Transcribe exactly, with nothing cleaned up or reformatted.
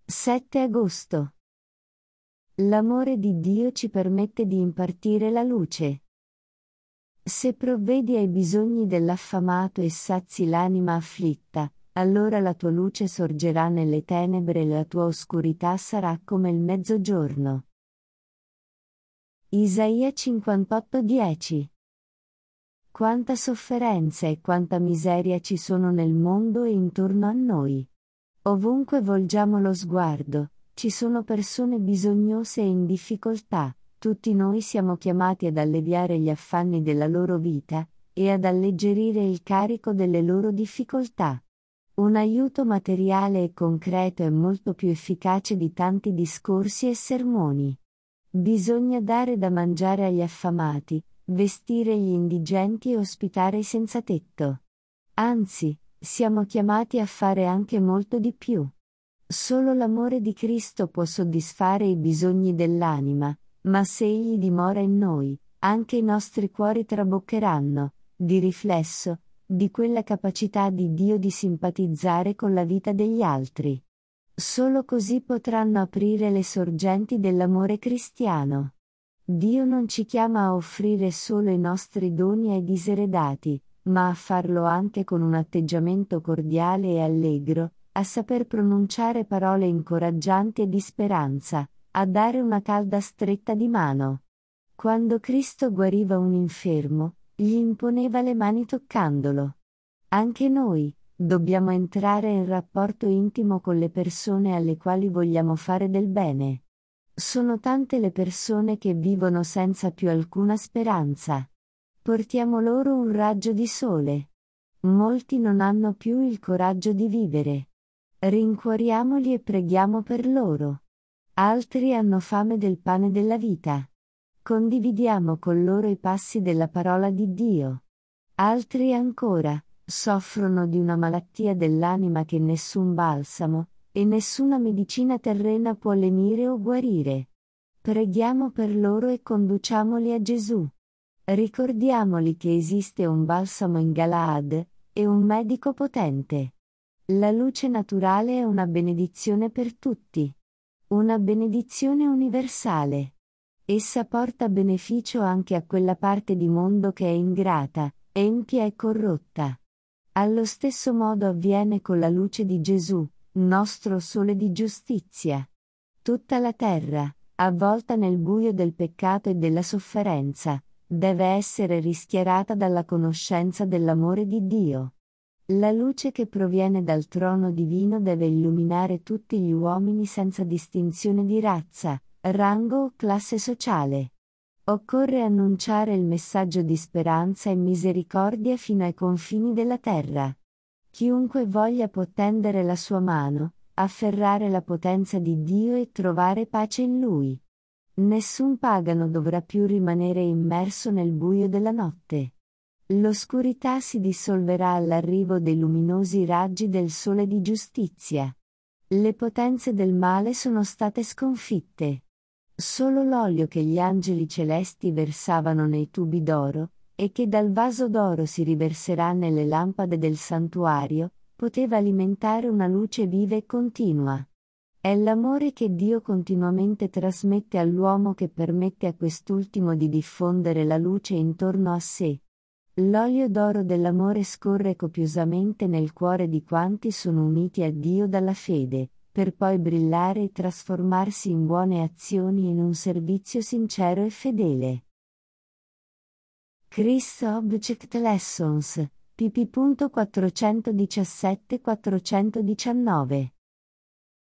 sette agosto. L'amore di Dio ci permette di impartire la luce. Se provvedi ai bisogni dell'affamato e sazi l'anima afflitta, allora la tua luce sorgerà nelle tenebre e la tua oscurità sarà come il mezzogiorno. Isaia cinquantotto dieci. Quanta sofferenza e quanta miseria ci sono nel mondo e intorno a noi. Ovunque volgiamo lo sguardo, ci sono persone bisognose e in difficoltà. Tutti noi siamo chiamati ad alleviare gli affanni della loro vita, e ad alleggerire il carico delle loro difficoltà. Un aiuto materiale e concreto è molto più efficace di tanti discorsi e sermoni. Bisogna dare da mangiare agli affamati, vestire gli indigenti e ospitare i senzatetto. Anzi, siamo chiamati a fare anche molto di più. Solo l'amore di Cristo può soddisfare i bisogni dell'anima, ma se Egli dimora in noi, anche i nostri cuori traboccheranno, di riflesso, di quella capacità di Dio di simpatizzare con la vita degli altri. Solo così potranno aprire le sorgenti dell'amore cristiano. Dio non ci chiama a offrire solo i nostri doni ai diseredati, ma a farlo anche con un atteggiamento cordiale e allegro, a saper pronunciare parole incoraggianti e di speranza, a dare una calda stretta di mano. Quando Cristo guariva un infermo, gli imponeva le mani toccandolo. Anche noi dobbiamo entrare in rapporto intimo con le persone alle quali vogliamo fare del bene. Sono tante le persone che vivono senza più alcuna speranza. Portiamo loro un raggio di sole. Molti non hanno più il coraggio di vivere. Rincuoriamoli e preghiamo per loro. Altri hanno fame del pane della vita. Condividiamo con loro i passi della parola di Dio. Altri ancora soffrono di una malattia dell'anima che nessun balsamo e nessuna medicina terrena può lenire o guarire. Preghiamo per loro e conduciamoli a Gesù. Ricordiamoli che esiste un balsamo in Galaad e un medico potente. La luce naturale è una benedizione per tutti. Una benedizione universale. Essa porta beneficio anche a quella parte di mondo che è ingrata, empia e corrotta. Allo stesso modo avviene con la luce di Gesù, nostro sole di giustizia. Tutta la terra, avvolta nel buio del peccato e della sofferenza, deve essere rischiarata dalla conoscenza dell'amore di Dio. La luce che proviene dal trono divino deve illuminare tutti gli uomini senza distinzione di razza, rango o classe sociale. Occorre annunciare il messaggio di speranza e misericordia fino ai confini della terra. Chiunque voglia può tendere la sua mano, afferrare la potenza di Dio e trovare pace in Lui. Nessun pagano dovrà più rimanere immerso nel buio della notte. L'oscurità si dissolverà all'arrivo dei luminosi raggi del sole di giustizia. Le potenze del male sono state sconfitte. Solo l'olio che gli angeli celesti versavano nei tubi d'oro, e che dal vaso d'oro si riverserà nelle lampade del santuario, poteva alimentare una luce viva e continua. È l'amore che Dio continuamente trasmette all'uomo che permette a quest'ultimo di diffondere la luce intorno a sé. L'olio d'oro dell'amore scorre copiosamente nel cuore di quanti sono uniti a Dio dalla fede, per poi brillare e trasformarsi in buone azioni in un servizio sincero e fedele. Christ Object Lessons, pp.quattrocentodiciassette quattrocentodiciannove